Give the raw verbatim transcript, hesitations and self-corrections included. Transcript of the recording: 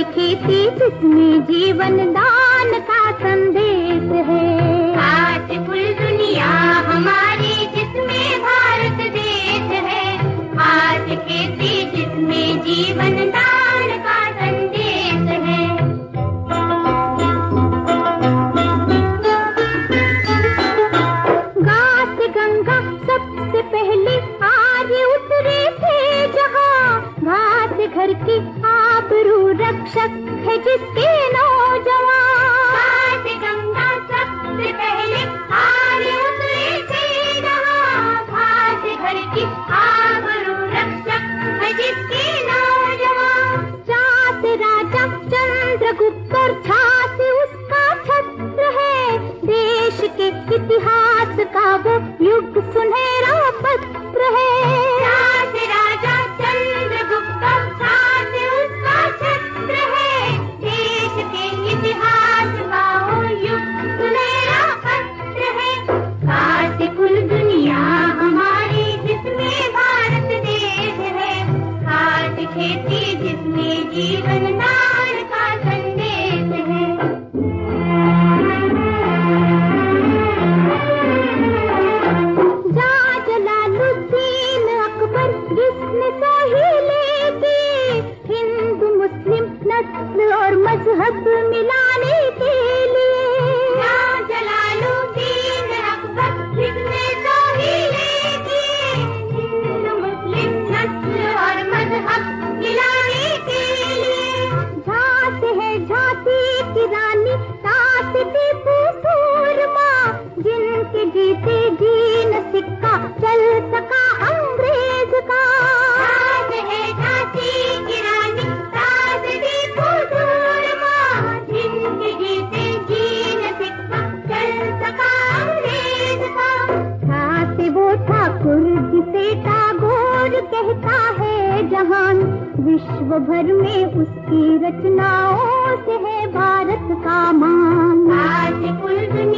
खेती जिसमें जीवन दान का संदेश है। आज कुल दुनिया हमारी जिसमें भारत देश है। आज खेती जिसमें जीवन दान का संदेश है। घाट गंगा सबसे पहले आर्य उतरे थे जहाँ। घाट घर की आबरू रक्षक है जिसके नौजवान। घाट गंगा सबसे पहले आर्य उतरे थे जहाँ। घाट घर की आबरू रक्षक है जिसके नौजवान। जात राजा चंद्रगुप्त और झांसी उसका छत्र है। देश के इतिहास का वो युग सुनहरा पत्र है। जात राजा चंद्रगुप्त और झांसी उसका छत्र है। देश के इतिहास का वो युग सुनहरा पत्र है। काश कुल दुनिया हमारी जिसमें भारत देश है। काश खेती जिसमें जीवन दान का संदेश है। जलालुद्दीन अकबर जिसने सोहिले की हिंदू मुस्लिम नस्ल और मजहब मिलाने के लिए। जलालुद्दीन अकबर जिसने सोहिले की हिंदू मुस्लिम नस्ल और मजहब मिलाने के लिए। झांसी है झांसी की रानी सात टीपू सूरमा जिनके जीते जी न सिक्का चल सका अंग्रेज का। झांसी है झांसी की रानी सात टीपू सूरमा जिनके जीते जी न सिक्का चल सका अंग्रेज का। झांसी वो ठाकुर जिसे टैगोर कहता है जहान। विश्व भर में उसकी रचनाओं से है भारत का मान। आज कुल